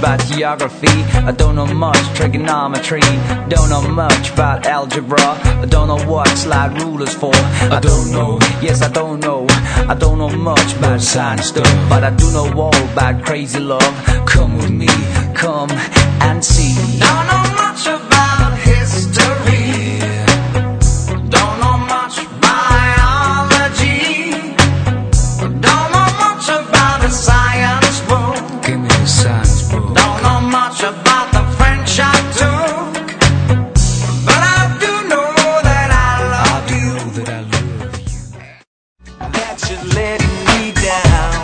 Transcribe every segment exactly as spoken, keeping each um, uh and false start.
about geography. I don't know much trigonometry. Don't know much about algebra. I don't know what slide rulers for. I don't know, yes I don't know. I don't know much about science stuff, but I do know all about crazy love. Come with me, come and see. Don't know much about history. Don't know much biology. Don't know much about the science book. Give me the science book. Don't know much about the French I took, but I do know that I love you. I do know that I love you. That you're letting me down,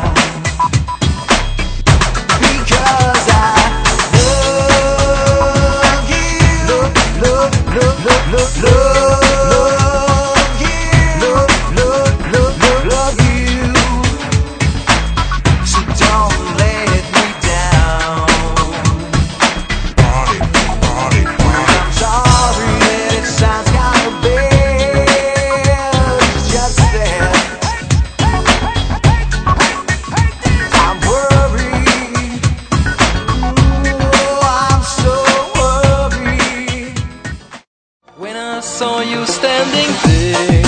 because I love you. Love, love, love, love, love, love you. Love, love, love, love, love you. So don't let me down. I'm sorry that it sounds kind of bad. It's just that I'm worried. Ooh, I'm so worried. When I saw you standing there,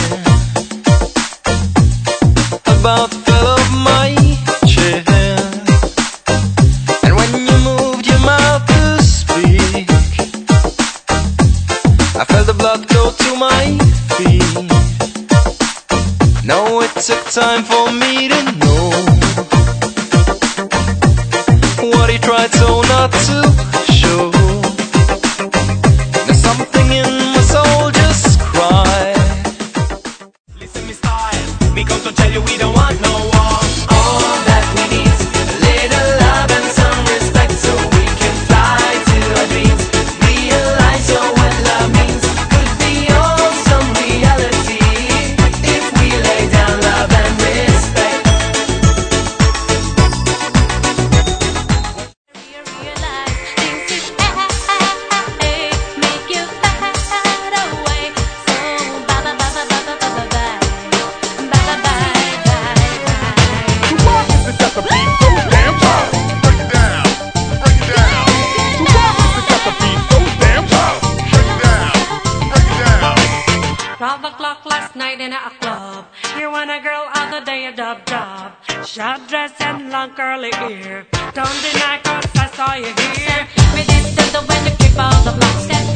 about fell off my chair. And when you moved your mouth to speak, I felt the blood go to my feet. No, it took time for me to know what he tried so not to show. There's something in my soul just cried. Listen, me style, me come to tell you we don't want no war. All that we need is a little love and some respect, so we can fly to our dreams. Realize so what love means could be awesome reality if we lay down love and respect. Twelve o'clock last night in a club. Here when a girl on the day a dub dub. Short dress and long curly hair. Don't deny 'cause I saw you here. Me this to the when the people the block step